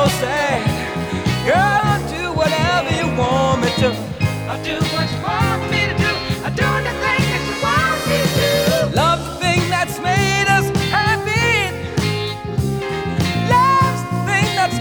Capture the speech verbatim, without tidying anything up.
sad. Girl, I'll do whatever you want me to. I'll do